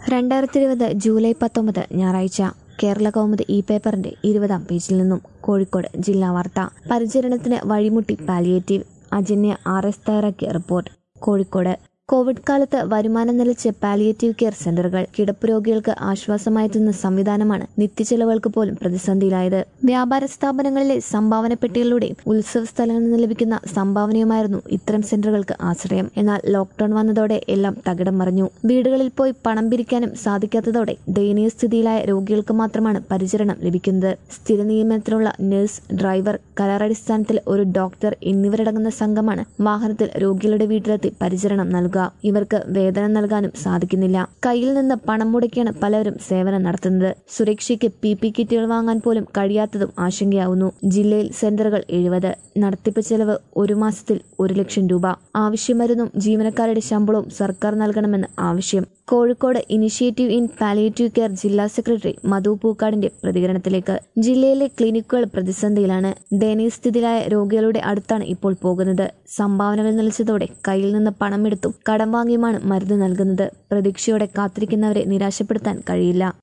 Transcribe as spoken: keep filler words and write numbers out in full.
രണ്ടായിരത്തി ഇരുപത് ജൂലൈ പത്തൊമ്പത് ഞായറാഴ്ച കേരള കൗമുദി ഈ പേപ്പറിന്റെ ഇരുപതാം പേജിൽ നിന്നും കോഴിക്കോട് ജില്ലാ വാർത്ത. പരിചരണത്തിന് വഴിമുട്ടി പാലിയേറ്റീവ്. അജന്യ ആർ എസ് തയ്യാറാക്കിയ റിപ്പോർട്ട്. കോഴിക്കോട് കോവിഡ് കാലത്ത് വരുമാനം നിലച്ച് പാലിയേറ്റീവ് കെയർ സെന്ററുകൾ. കിടപ്പ് രോഗികൾക്ക് ആശ്വാസമായെത്തുന്ന സംവിധാനമാണ് നിത്യചെലവുകൾക്ക് പോലും പ്രതിസന്ധിയിലായത്. വ്യാപാര സ്ഥാപനങ്ങളിലെ സംഭാവന പെട്ടികളിലൂടെയും ഉത്സവ സ്ഥലങ്ങളിൽ നിന്ന് ലഭിക്കുന്ന സംഭാവനയുമായിരുന്നു ഇത്തരം സെന്ററുകൾക്ക് ആശ്രയം. എന്നാൽ ലോക്ഡൌൺ വന്നതോടെ എല്ലാം തകിടം മറിഞ്ഞു. വീടുകളിൽ പോയി പണം പിരിക്കാനും സാധിക്കാത്തതോടെ ദയനീയ സ്ഥിതിയിലായ രോഗികൾക്ക് മാത്രമാണ് പരിചരണം ലഭിക്കുന്നത്. സ്ഥിര നിയമനത്തിലുള്ള നഴ്സ്, ഡ്രൈവർ, കരാറടിസ്ഥാനത്തിൽ ഒരു ഡോക്ടർ എന്നിവരടങ്ങുന്ന സംഘമാണ് വാഹനത്തിൽ രോഗികളുടെ വീട്ടിലെത്തി പരിചരണം നൽകുക. ഇവർക്ക് വേതനം നൽകാനും സാധിക്കുന്നില്ല. കയ്യിൽ നിന്ന് പണം മുടക്കിയാണ് പലരും സേവനം നടത്തുന്നത്. സുരക്ഷയ്ക്ക് പി പി കിറ്റുകൾ വാങ്ങാൻ പോലും കഴിയാത്തതും ആശങ്കയാവുന്നു. ജില്ലയിൽ സെന്ററുകൾ എഴുപത്. നടത്തിപ്പ് ചെലവ് ഒരു മാസത്തിൽ ഒരു ലക്ഷം രൂപ. ആവശ്യമരുന്നും ജീവനക്കാരുടെ ശമ്പളവും സർക്കാർ നൽകണമെന്ന് ആവശ്യം. Kozhikode initiative in palliative care ജില്ലാ സെക്രട്ടറി മധു പൂക്കാടിന്റെ പ്രതികരണത്തിലേക്ക്. ജില്ലയിലെ ക്ലിനിക്കുകൾ പ്രതിസന്ധിയിലാണ്. ദയനീയസ്ഥിതിയിലായ രോഗികളുടെ അടുത്താണ് ഇപ്പോൾ പോകുന്നത്. സംഭാവനകൾ നിലച്ചതോടെ കയ്യിൽ നിന്ന് പണമെടുത്തും കടം വാങ്ങിയുമാണ് മരുന്ന് നൽകുന്നത്. പ്രതീക്ഷയോടെ കാത്തിരിക്കുന്നവരെ നിരാശപ്പെടുത്താൻ കഴിയില്ല.